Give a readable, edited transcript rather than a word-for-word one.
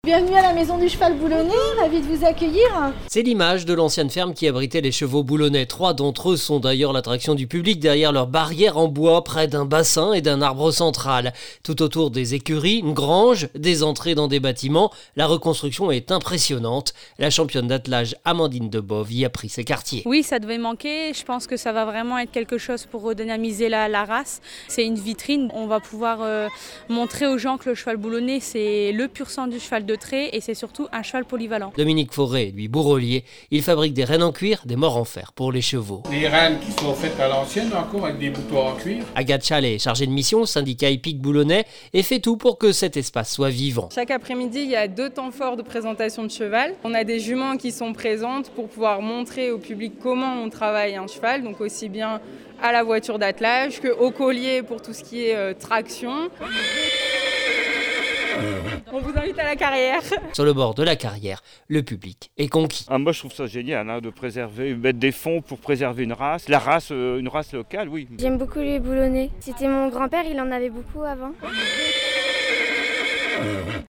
Bienvenue à la Maison du Cheval Boulonnais, ravi de vous accueillir. C'est l'image de l'ancienne ferme qui abritait les chevaux boulonnais. 3 d'entre eux sont d'ailleurs l'attraction du public derrière leur barrière en bois près d'un bassin et d'un arbre central. Tout autour des écuries, une grange, des entrées dans des bâtiments. La reconstruction est impressionnante. La championne d'attelage Amandine Debove y a pris ses quartiers. Oui, ça devait manquer. Je pense que ça va vraiment être quelque chose pour redynamiser la race. C'est une vitrine. On va pouvoir montrer aux gens que le cheval boulonnais, c'est le pur sang du cheval de trait et c'est surtout un cheval polyvalent. Dominique Fauré, lui bourrelier, il fabrique des rênes en cuir, des morts en fer pour les chevaux. Les rênes qui sont faites à l'ancienne encore avec des boutons en cuir. Agathe Chalet, chargée de mission au syndicat hippique boulonnais, et fait tout pour que cet espace soit vivant. Chaque après-midi, il y a 2 temps forts de présentation de cheval. On a des juments qui sont présentes pour pouvoir montrer au public comment on travaille un cheval, donc aussi bien à la voiture d'attelage qu'au collier pour tout ce qui est traction. On vous invite à la carrière. Sur le bord de la carrière, le public est conquis. Moi je trouve ça génial de préserver, mettre des fonds pour préserver une race locale, oui. J'aime beaucoup les boulonnais. C'était mon grand-père, il en avait beaucoup avant.